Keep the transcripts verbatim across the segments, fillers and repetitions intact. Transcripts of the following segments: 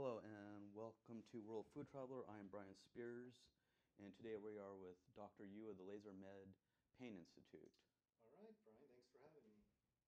Hello and welcome to World Food Traveler. I am Brian Spears, and today we are with Doctor Yu of the Laser Med Pain Institute. All right, Brian, thanks for having me.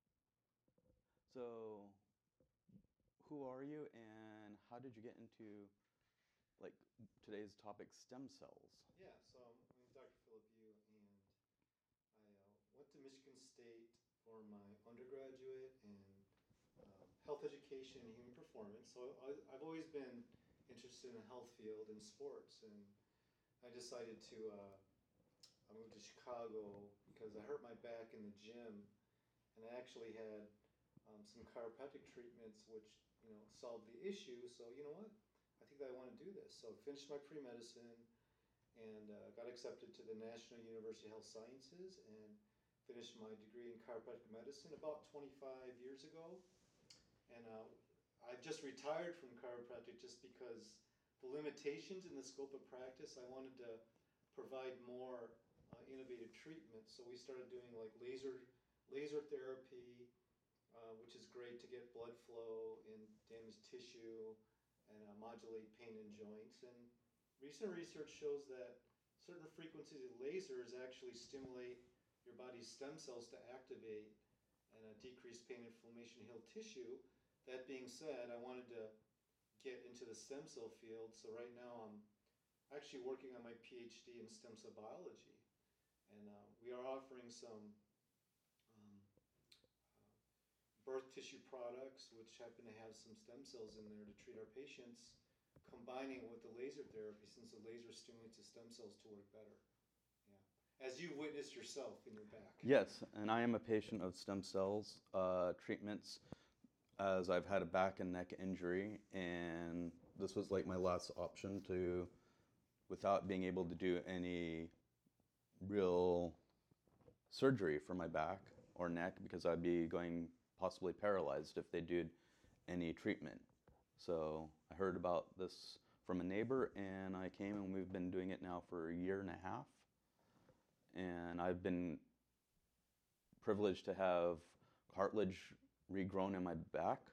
So, who are you and how did you get into like today's topic, stem cells? Yeah, so my name's Doctor Philip Yu, and I uh, went to Michigan State for my undergraduate in um, health education and human performance. So I, I've always been interested in the health field and sports, and I decided to uh, I moved to Chicago because I hurt my back in the gym, and I actually had um, some chiropractic treatments which you know solved the issue. So you know what? I think that I want to do this. So I finished my pre-medicine and uh, got accepted to the National University of Health Sciences and finished my degree in chiropractic medicine about twenty-five years ago. And uh, I've just retired from chiropractic just because the limitations in the scope of practice, I wanted to provide more uh, innovative treatments. So we started doing like laser laser therapy, uh, which is great to get blood flow in damaged tissue and uh, modulate pain in joints. And recent research shows that certain frequencies of lasers actually stimulate your body's stem cells to activate and uh, decrease pain, inflammation, heal tissue. That being said, I wanted to get into the stem cell field, so right now I'm actually working on my PhD in stem cell biology, and uh, we are offering some um, birth tissue products which happen to have some stem cells in there to treat our patients, combining with the laser therapy since the laser stimulates the stem cells to work better. Yeah, as you witnessed yourself in your back. Yes, and I am a patient of stem cells uh, treatments as I've had a back and neck injury, and this was like my last option to, without being able to do any real surgery for my back or neck because I'd be going possibly paralyzed if they did any treatment. So I heard about this from a neighbor and I came, and we've been doing it now for a year and a half. And I've been privileged to have cartilage regrown in my back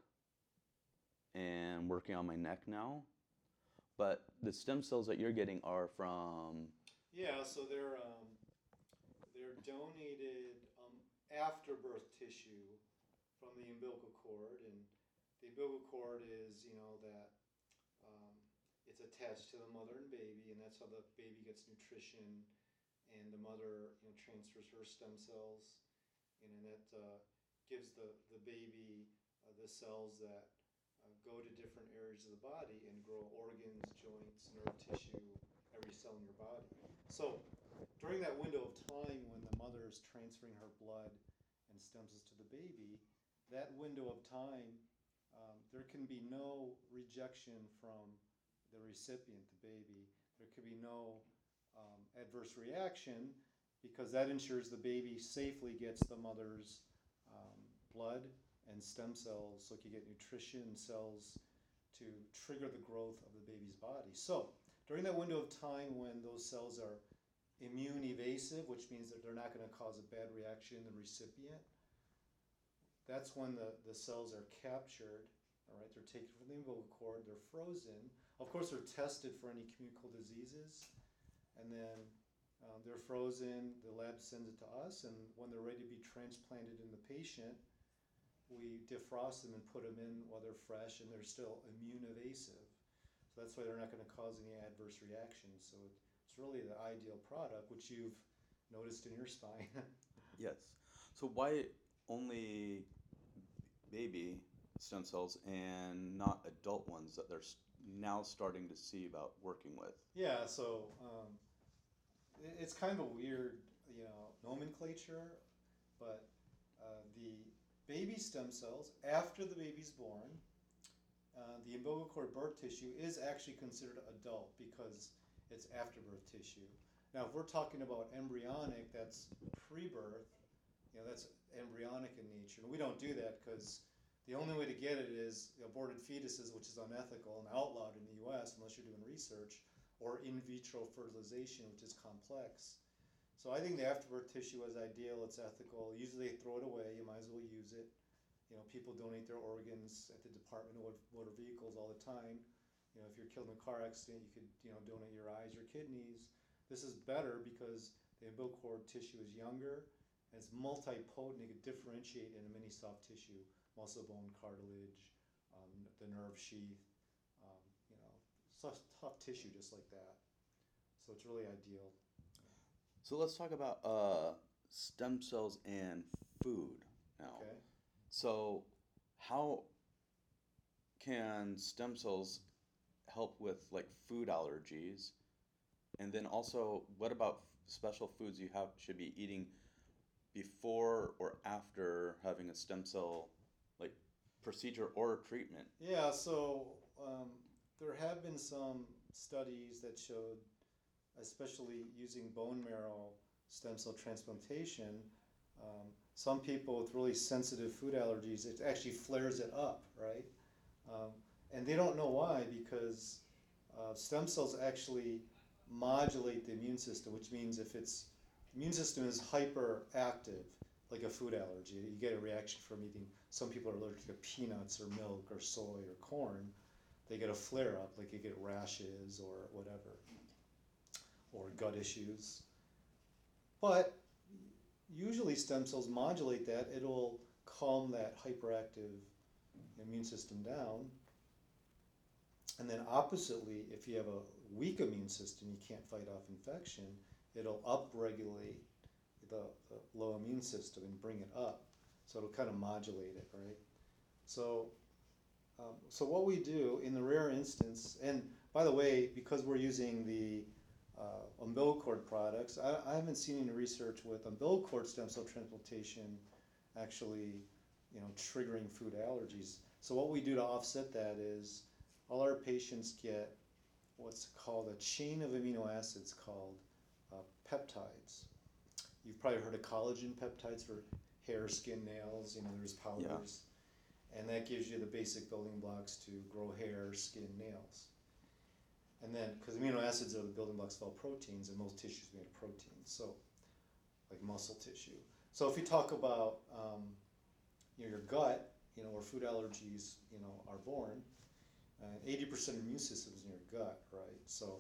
and working on my neck now. But the stem cells that you're getting are from... Yeah, so they're um, they're donated um, afterbirth tissue from the umbilical cord, and the umbilical cord is, you know, that um, it's attached to the mother and baby, and that's how the baby gets nutrition, and the mother, you know, transfers her stem cells, and then that uh, gives the, the baby uh, the cells that uh, go to different areas of the body and grow organs, joints, nerve tissue, every cell in your body. So during that window of time when the mother is transferring her blood and stem cells to the baby, that window of time, um, there can be no rejection from the recipient, the baby. There could be no um, adverse reaction because that ensures the baby safely gets the mother's um, blood and stem cells so it can get nutrition and cells to trigger the growth of the baby's body. So during that window of time when those cells are immune evasive, which means that they're not going to cause a bad reaction in the recipient, that's when the, the cells are captured. All right, they're taken from the umbilical cord, they're frozen. Of course, they're tested for any communicable diseases, and then um, they're frozen, the lab sends it to us, and when they're ready to be transplanted in the patient, we defrost them and put them in while they're fresh and they're still immune evasive. So that's why they're not going to cause any adverse reactions. So it's really the ideal product, which you've noticed in your spine. Yes. So why only baby stem cells and not adult ones that they're now starting to see about working with? Yeah, so um, it's kind of a weird, you know, nomenclature, but uh, the baby stem cells, after the baby's born, uh, the umbilical cord birth tissue is actually considered adult because it's afterbirth tissue. Now, if we're talking about embryonic, that's pre-birth, you know, that's embryonic in nature. And we don't do that because the only way to get it is aborted fetuses, which is unethical and outlawed in the U S unless you're doing research, or in vitro fertilization, which is complex. So I think the afterbirth tissue is ideal, it's ethical. Usually they throw it away, you might as well use it. You know, people donate their organs at the Department of Motor Vehicles all the time. You know, if you're killed in a car accident, you could, you know, donate your eyes, your kidneys. This is better because the umbilical cord tissue is younger, and it's multi-potent. It can differentiate into many soft tissue, muscle, bone, cartilage, um, the nerve sheath, um, you know, soft, tough tissue just like that. So it's really ideal. So let's talk about uh, stem cells and food now. Okay. So how can stem cells help with like food allergies? And then also, what about special foods you have should be eating before or after having a stem cell like procedure or treatment? Yeah, so um, there have been some studies that showed, especially using bone marrow stem cell transplantation, um, some people with really sensitive food allergies, it actually flares it up, right? Um, and they don't know why, because uh, stem cells actually modulate the immune system, which means if its immune system is hyperactive, like a food allergy, you get a reaction from eating. Some people are allergic to peanuts or milk or soy or corn. They get a flare up, like you get rashes or whatever, or gut issues. But usually stem cells modulate that. It'll calm that hyperactive immune system down. And then oppositely, if you have a weak immune system, you can't fight off infection, it'll upregulate the, the low immune system and bring it up. So it'll kind of modulate it, right? So, um, so what we do in the rare instance, and by the way, because we're using the uh, umbilical cord products, I, I haven't seen any research with umbilical cord stem cell transplantation actually, you know, triggering food allergies. So what we do to offset that is all our patients get what's called a chain of amino acids called uh, peptides. You've probably heard of collagen peptides for hair, skin, nails. You know, there's powders. Yeah. And that gives you the basic building blocks to grow hair, skin, nails. And then, because amino acids are the building blocks of all proteins, and most tissues are made of proteins, so like muscle tissue. So if you talk about um, you know, your gut, you know, where food allergies, you know, are born, and eighty percent of the immune system is in your gut, right? So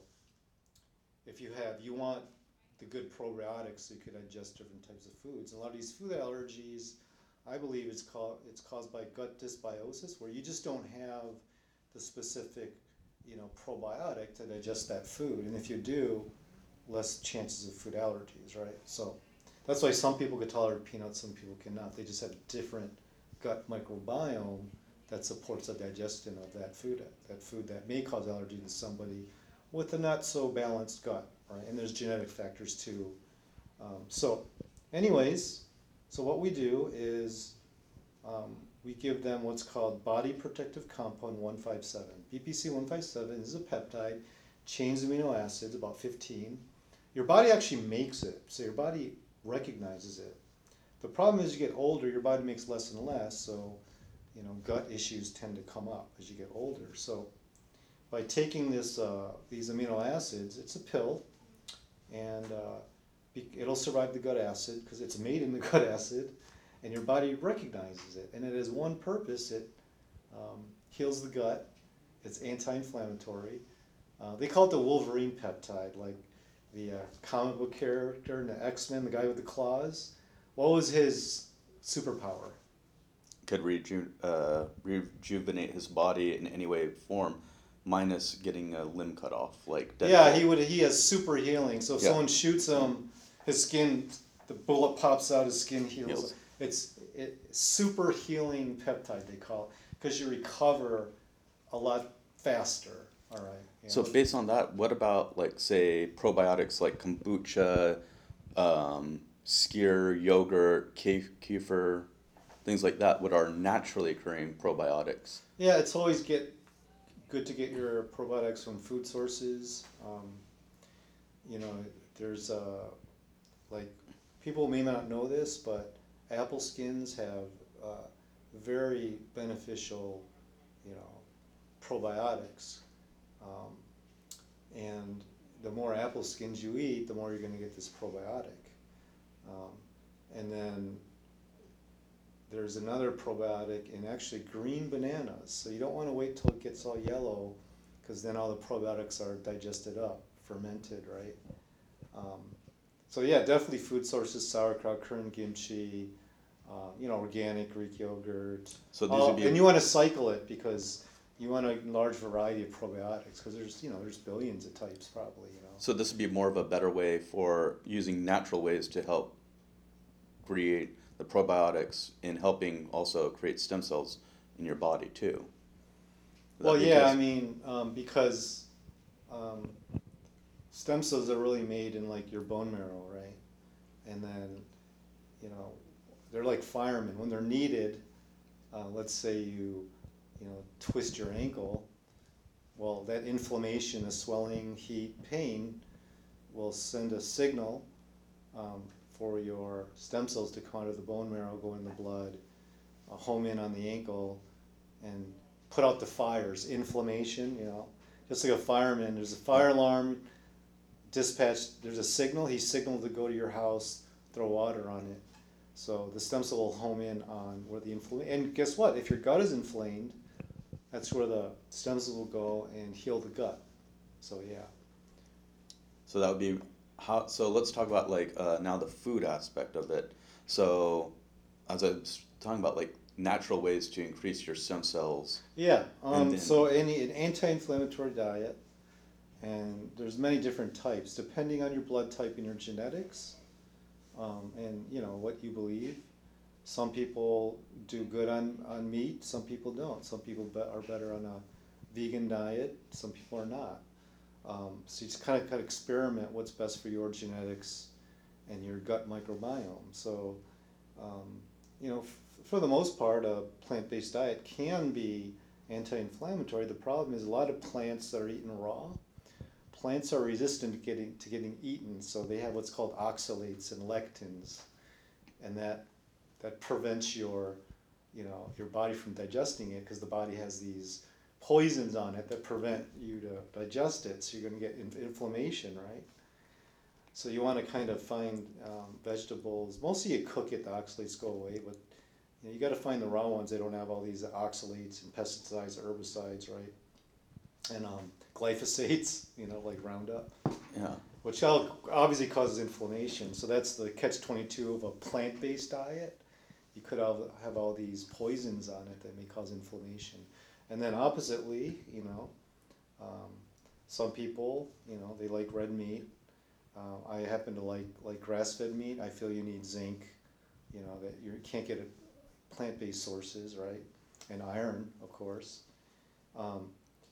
if you have, you want the good probiotics so you could digest different types of foods. And a lot of these food allergies, I believe it's called, it's caused by gut dysbiosis, where you just don't have the specific, you know, probiotic to digest that food. And if you do, less chances of food allergies, right? So that's why some people can tolerate peanuts, some people cannot. They just have different gut microbiome that supports the digestion of that food, that food that may cause allergy to somebody with a not so balanced gut, right? And there's genetic factors too. Um, so anyways, so what we do is um, we give them what's called body protective compound one fifty-seven. B P C one fifty-seven is a peptide, chains amino acids, about fifteen. Your body actually makes it, so your body recognizes it. The problem is you get older, your body makes less and less, so you know, gut issues tend to come up as you get older. So by taking this, uh, these amino acids, it's a pill, and uh, be, it'll survive the gut acid because it's made in the gut acid, and your body recognizes it. And it has one purpose: it um, heals the gut. It's anti-inflammatory. Uh, they call it the Wolverine peptide, like the uh, comic book character in the X-Men, the guy with the claws. What was his superpower? Could reju- uh, rejuvenate his body in any way, form, minus getting a limb cut off, like Deadpool. Yeah, he would. He has super healing. So if Yeah. someone shoots him, his skin, the bullet pops out, his skin heals. Heals. It's it, super healing peptide, they call it, because you recover a lot faster. All right. Yeah. So based on that, what about like say probiotics like kombucha, um, skyr, yogurt, ke- kefir, things like that, what are naturally occurring probiotics? Yeah, it's always get good to get your probiotics from food sources. Um, you know, there's uh, like people may not know this, but apple skins have uh, very beneficial, you know, probiotics. Um, and the more apple skins you eat, the more you're going to get this probiotic. Um, and then there's another probiotic in actually green bananas. So you don't want to wait till it gets all yellow, because then all the probiotics are digested up, fermented, right? Um, so yeah, definitely food sources: sauerkraut, current kimchi, uh, you know, organic Greek yogurt. So these All- would be and you want to cycle it because you want a large variety of probiotics because there's, you know, there's billions of types probably, you know. so this would be more of a better way for using natural ways to help create the probiotics and helping also create stem cells in your body too. Would Well, that be yeah, just- I mean, um, because um, stem cells are really made in like your bone marrow, right? And then, you know, they're like firemen. When they're needed, uh, let's say you, you know, twist your ankle, well, that inflammation, the swelling, heat, pain will send a signal um, for your stem cells to come out of the bone marrow, go in the blood, uh, home in on the ankle, and put out the fires, inflammation, you know. Just like a fireman, there's a fire alarm, dispatched, there's a signal, he signaled to go to your house, throw water on it. So the stem cell will home in on where the inflammation, and guess what? If your gut is inflamed, that's where the stem cells will go and heal the gut. So yeah. So that would be how. So let's talk about like uh, now the food aspect of it. So as I was talking about like natural ways to increase your stem cells. Yeah, And um, then- so any an anti-inflammatory diet, and there's many different types depending on your blood type and your genetics, um, and you know what you believe. Some people do good on, on meat, some people don't. Some people be- are better on a vegan diet, some people are not. Um, so you just kind of kind of experiment what's best for your genetics and your gut microbiome. So, um, you know, f- for the most part, a plant-based diet can be anti-inflammatory. The problem is a lot of plants that are eaten raw. Plants are resistant to getting to getting eaten, so they have what's called oxalates and lectins, and that that prevents your, you know, your body from digesting it because the body has these poisons on it that prevent you to digest it. So you're going to get in- inflammation, right? So you want to kind of find um, vegetables. Mostly you cook it, the oxalates go away, but you know, you got to find the raw ones. They don't have all these oxalates and pesticides, herbicides, right? And um, glyphosates, you know, like Roundup, Yeah. which all obviously causes inflammation. So that's the catch twenty-two of a plant-based diet. You could have, have all these poisons on it that may cause inflammation. And then oppositely, you know, um, some people, you know, they like red meat. Uh, I happen to like like grass-fed meat. I feel you need zinc, you know, that you can't get at plant-based sources, right? And iron, of course. Um,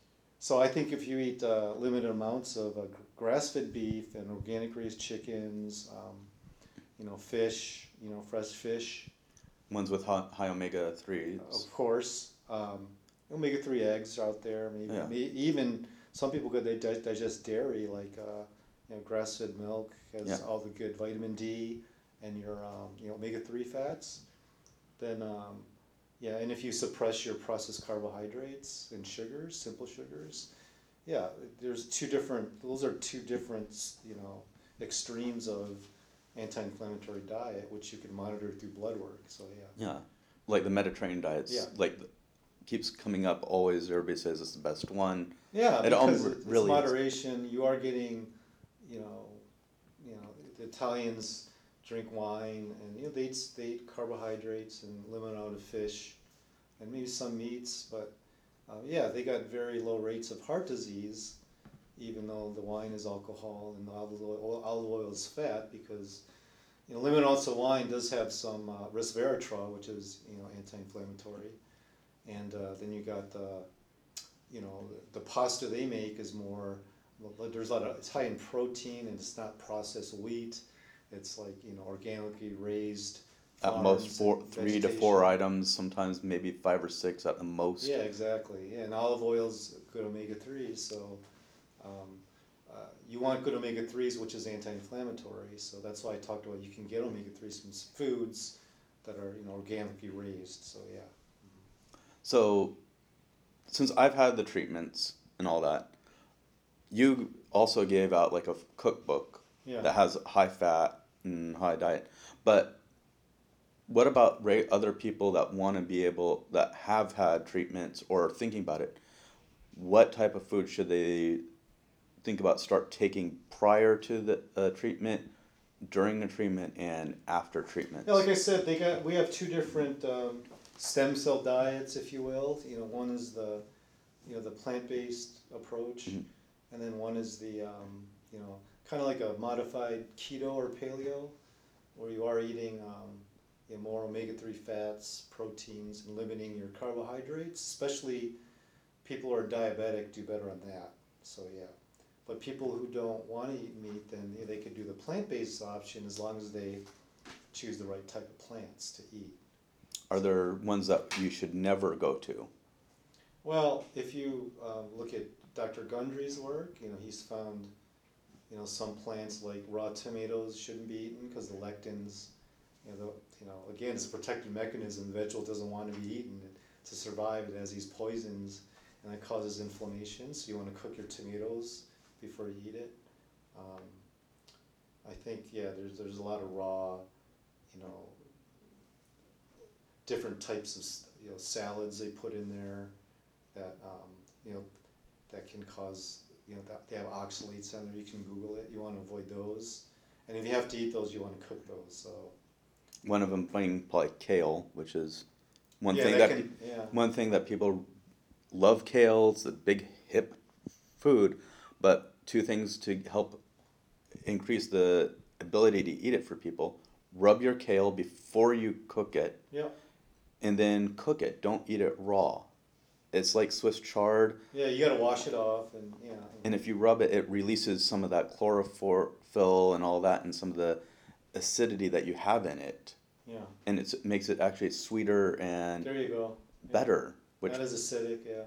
so I think if you eat uh, limited amounts of uh, grass-fed beef and organic raised chickens, um, you know, fish, you know, fresh fish, Ones with high, high omega threes. of course. Um, omega three eggs are out there. Maybe, Yeah. may even some people could they di- digest dairy, like uh, you know, grass-fed milk has Yeah. all the good vitamin D and your um, you know omega three fats. Then um, yeah, and if you suppress your processed carbohydrates and sugars, simple sugars, yeah, there's two different. Those are two different you know extremes of anti-inflammatory diet, which you can monitor through blood work. So yeah. Yeah. Like the Mediterranean diets. Yeah. Like keeps coming up always. Everybody says it's the best one. Yeah, It al- because it's really is. moderation. You are getting, you know, you know, the Italians drink wine, and you know they eat, they eat carbohydrates and limit out of fish, and maybe some meats. But uh, yeah, they got very low rates of heart disease, even though the wine is alcohol and the olive oil, olive oil is fat, because you know limited amounts of wine does have some uh, resveratrol, which is you know anti-inflammatory, and uh, then you got the you know, the, the pasta they make is more, well, there's a lot of, it's high in protein and it's not processed wheat. It's like, you know, organically raised At most farms four, and three to four vegetation. items. Sometimes maybe five or six at the most. Yeah, exactly. Yeah, and olive oil's good omega threes, so um, uh, you want good omega threes, which is anti-inflammatory. So that's why I talked about you can get omega threes from s- foods that are, you know, organically raised. So yeah. So, since I've had the treatments and all that, you also gave out like a cookbook Yeah. that has high fat and high diet. But what about ra- other people that want to be able, that have had treatments or are thinking about it? what type of food should they think about start taking prior to the uh, treatment, during the treatment, and after treatment? Yeah, like I said, they got, we have two different um, stem cell diets, if you will. You know, one is the, you know, the plant-based approach, Mhm. and then one is the, um, you know, kind of like a modified keto or paleo, where you are eating um, you know, more omega three fats, proteins, and limiting your carbohydrates. Especially people who are diabetic do better on that. So yeah. But people who don't want to eat meat, then yeah, they could do the plant-based option as long as they choose the right type of plants to eat. Are there ones that you should never go to? Well, if you um, look at Doctor Gundry's work, you know, he's found, you know, some plants like raw tomatoes shouldn't be eaten because the lectins, you know, the, you know, again, it's a protective mechanism. The vegetable doesn't want to be eaten to survive. It has these poisons, and it causes inflammation. So you want to cook your tomatoes before you eat it. Um, I think, yeah, there's there's a lot of raw, you know, different types of you know salads they put in there that um, you know that can cause you know that they have oxalates on there. You can Google it. You want to avoid those, and if you have to eat those, you want to cook those. So One of them being probably kale, which is one yeah, thing that that can yeah. one thing that people love. Kale, it's a big hip food, but two things to help increase the ability to eat it for people: rub your kale before you cook it, Yeah. and then cook it. Don't eat it raw. It's like Swiss chard, Yeah, you got to wash it off, and yeah. and if you rub it, it releases some of that chlorophyll and all that, and some of the acidity that you have in it, Yeah. and it's, it makes it actually sweeter and There you go. Yeah. better, which Not as acidic. Yeah.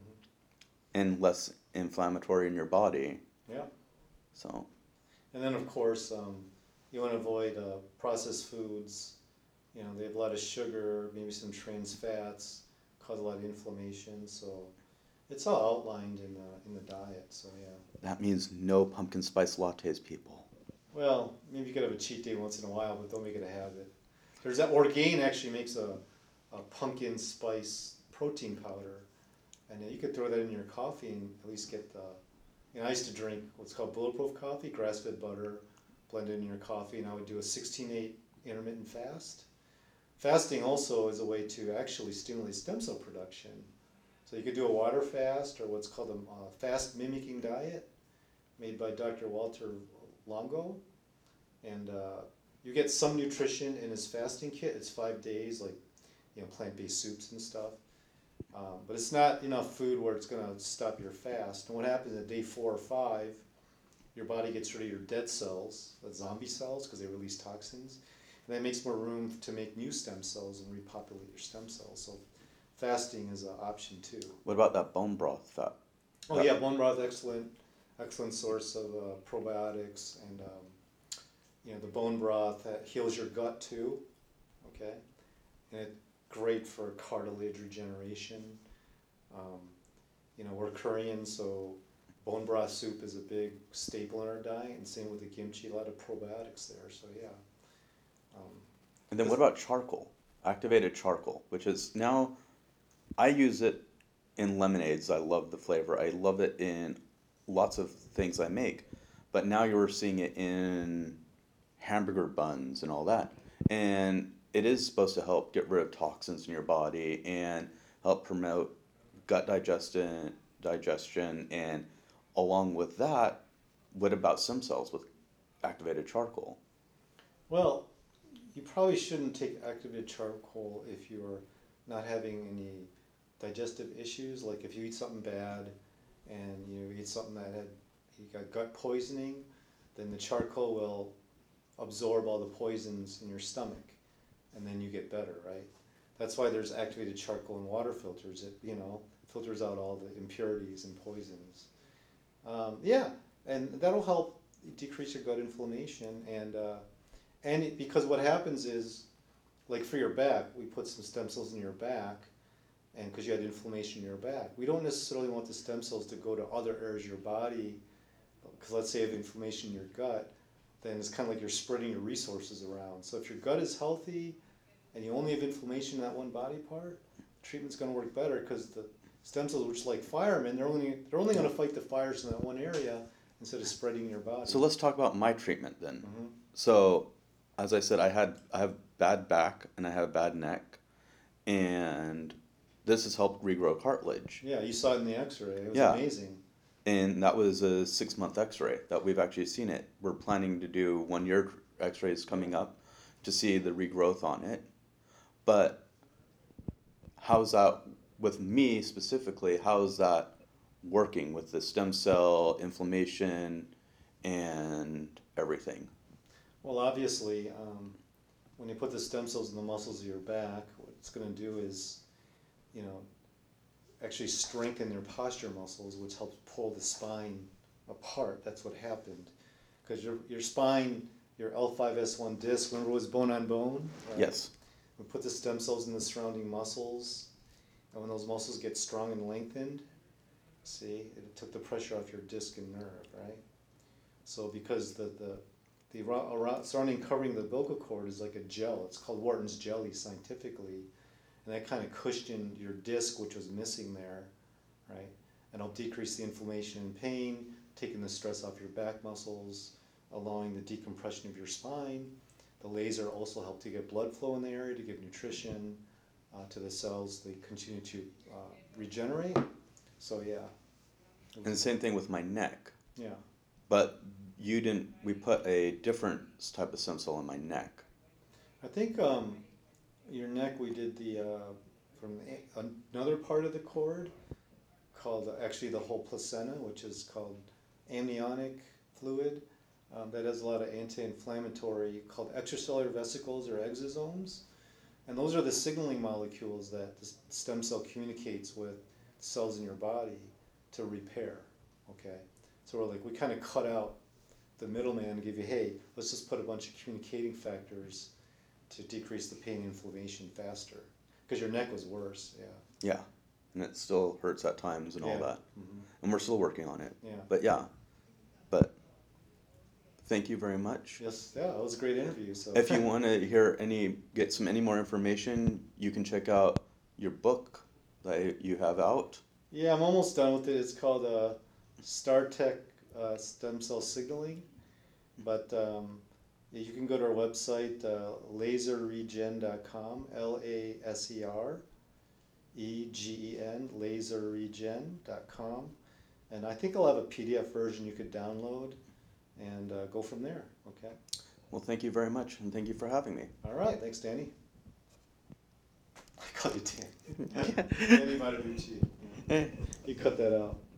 hmm and less inflammatory in your body. Yeah. So And then of course, um, you want to avoid uh, processed foods. You know, they have a lot of sugar, maybe some trans fats, cause a lot of inflammation. So it's all outlined in the in the diet. So yeah. that means no pumpkin spice lattes, people. Well, maybe you could have a cheat day once in a while, but don't make it a habit. There's that Orgain actually makes a, a pumpkin spice protein powder, and uh, you could throw that in your coffee and at least get the. You know, I used to drink what's called bulletproof coffee, grass-fed butter, blend it in your coffee, and I would do a sixteen eight intermittent fast. Fasting also is a way to actually stimulate stem cell production. So you could do a water fast or what's called a uh, fast mimicking diet made by Doctor Walter Longo. And uh, you get some nutrition in his fasting kit. It's five days, like, you know, plant-based soups and stuff. Um, but it's not enough food where it's going to stop your fast. And what happens at day four or five, your body gets rid of your dead cells, the zombie cells, because they release toxins. And that makes more room to make new stem cells and repopulate your stem cells. So fasting is an option too. What about that bone broth fat? Oh yeah, bone broth, excellent, excellent source of uh, probiotics, and um, you know the bone broth that heals your gut too. Okay, and it's great for cartilage regeneration. Um, you know we're Korean, so bone broth soup is a big staple in our diet, and same with the kimchi. A lot of probiotics there. So yeah. Um, And then what about charcoal? Activated charcoal, which is now, I use it in lemonades. I love the flavor. I love it in lots of things I make. But now you're seeing it in hamburger buns and all that. And it is supposed to help get rid of toxins in your body and help promote gut digestion, digestion. And along with that, what about stem cells with activated charcoal? well, you probably shouldn't take activated charcoal if you're not having any digestive issues. Like if you eat something bad and you eat something that had you got gut poisoning, then the charcoal will absorb all the poisons in your stomach, and then you get better, right? That's why there's activated charcoal in water filters. It you know filters out all the impurities and poisons. Um, yeah, and that'll help decrease your gut inflammation and. Uh, And it, because what happens is, like for your back, we put some stem cells in your back, and because you had inflammation in your back, we don't necessarily want the stem cells to go to other areas of your body. Because let's say you have inflammation in your gut, then it's kind of like you're spreading your resources around. So if your gut is healthy, and you only have inflammation in that one body part, treatment's going to work better because the stem cells, which like firemen, they're only they're only going to fight the fires in that one area instead of spreading your body. So let's talk about my treatment then. Mhm. So, as I said, I had I have bad back and I have bad neck, and this has helped regrow cartilage. Yeah, you saw it in the X-ray. It was Yeah. amazing. And that was a six month X-ray that we've actually seen it. We're planning to do one year X-rays coming up to see the regrowth on it. But how's that with me specifically? How's that working with the stem cell inflammation and everything? Well, obviously, um, when you put the stem cells in the muscles of your back, what it's going to do is, you know, actually strengthen your posture muscles, which helps pull the spine apart. That's what happened. Because your, your spine, your L five S one disc, remember, was bone on bone? Right? Yes. We put the stem cells in the surrounding muscles, and when those muscles get strong and lengthened, see, it took the pressure off your disc and nerve, right? So because the, the, the around, around, surrounding covering the umbilical cord is like a gel. It's called Wharton's jelly scientifically. And that kind of cushioned your disc, which was missing there, right? And it'll decrease the inflammation and pain, taking the stress off your back muscles, allowing the decompression of your spine. The laser also helped to get blood flow in the area, to give nutrition uh, to the cells. They continue to uh, regenerate. So yeah. And the same thing with my neck. Yeah. But you didn't, we put a different type of stem cell in my neck. I think um, your neck, we did the, uh, from the, another part of the cord called, uh, actually the whole placenta, which is called amniotic fluid. Um, that has a lot of anti-inflammatory, called extracellular vesicles or exosomes. And those are the signaling molecules that the stem cell communicates with cells in your body to repair, okay? So we're like, we kind of cut out the middleman and give you, hey, let's just put a bunch of communicating factors to decrease the pain and inflammation faster. Because your neck was worse, yeah. Yeah. And it still hurts at times and all Yeah. that. Mhm. And we're still working on it. Yeah. But yeah. But thank you very much. Yes, yeah, it was a great interview. So If you want to hear any, get some any more information, you can check out your book that you have out. Yeah, I'm almost done with it. It's called uh, StarTech uh, Stem Cell Signaling. But um, yeah, you can go to our website, uh, laser regen dot com, L A S E R E G E N, laser regen dot com. And I think I'll have a P D F version you could download and uh, go from there, okay? Well, thank you very much, and thank you for having me. All right, thanks, Danny. I called you Danny. Danny Matabuchi. Eh. You cut that out.